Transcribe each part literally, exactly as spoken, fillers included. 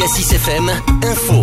Cassis F M Info.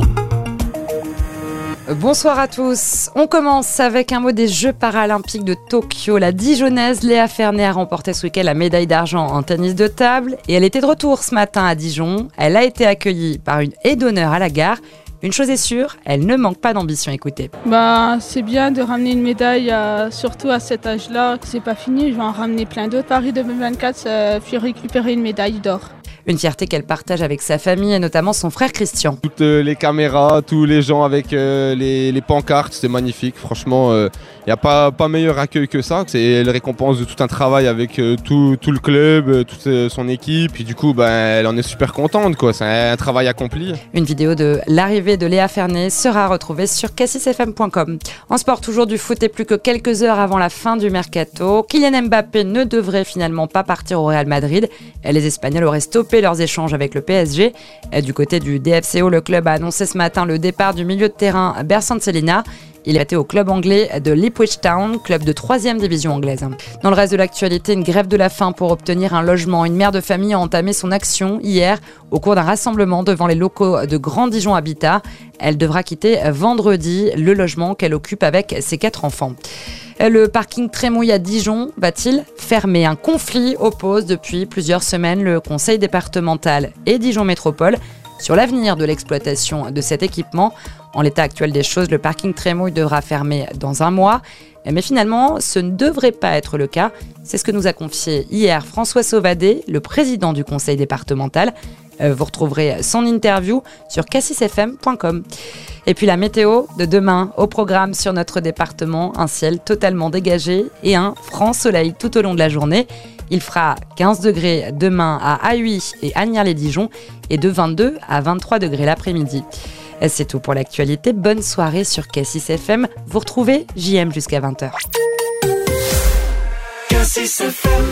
Bonsoir à tous. On commence avec un mot des Jeux paralympiques de Tokyo. La Dijonnaise Léa Fernet a remporté ce week-end la médaille d'argent en tennis de table et elle était de retour ce matin à Dijon. Elle a été accueillie par une aide d'honneur à la gare. Une chose est sûre, elle ne manque pas d'ambition, écoutez. Bah, c'est bien de ramener une médaille, à, surtout à cet âge-là. C'est pas fini, je vais en ramener plein d'autres. Paris deux mille vingt-quatre, euh, puis récupérer une médaille d'or. Une fierté qu'elle partage avec sa famille et notamment son frère Christian. Toutes les caméras, tous les gens avec euh, les, les pancartes, c'est magnifique. Franchement, il euh, n'y a pas, pas meilleur accueil que ça. C'est la récompense de tout un travail avec euh, tout, tout le club, euh, toute euh, son équipe. Et du coup, ben, elle en est super contente, quoi. C'est un travail accompli. Une vidéo de l'arrivée de Léa Fernet sera retrouvée sur cassis f m point com. En sport, toujours du foot et plus que quelques heures avant la fin du mercato. Kylian Mbappé ne devrait finalement pas partir au Real Madrid. Les Espagnols auraient stoppé leurs échanges avec le P S G. Du côté du D F C O, le club a annoncé ce matin le départ du milieu de terrain Bertrand Celina. Il a été au club anglais de Ipswich Town, club de troisième division anglaise. Dans le reste de l'actualité, une grève de la faim pour obtenir un logement. Une mère de famille a entamé son action hier au cours d'un rassemblement devant les locaux de Grand Dijon Habitat. Elle devra quitter vendredi le logement qu'elle occupe avec ses quatre enfants. Le parking Trémouille à Dijon va-t-il fermer ? Un conflit oppose depuis plusieurs semaines le conseil départemental et Dijon Métropole sur l'avenir de l'exploitation de cet équipement. En l'état actuel des choses, le parking Trémouille devra fermer dans un mois. Mais finalement, ce ne devrait pas être le cas. C'est ce que nous a confié hier François Sauvadet, le président du conseil départemental. Vous retrouverez son interview sur cassis f m point com. Et puis la météo de demain au programme sur notre département, un ciel totalement dégagé et un franc soleil tout au long de la journée. Il fera quinze degrés demain à Ahuy et Agnières-les-Dijon et de vingt-deux à vingt-trois degrés l'après-midi. C'est tout pour l'actualité. Bonne soirée sur Cassis F M. Vous retrouvez J M jusqu'à vingt heures.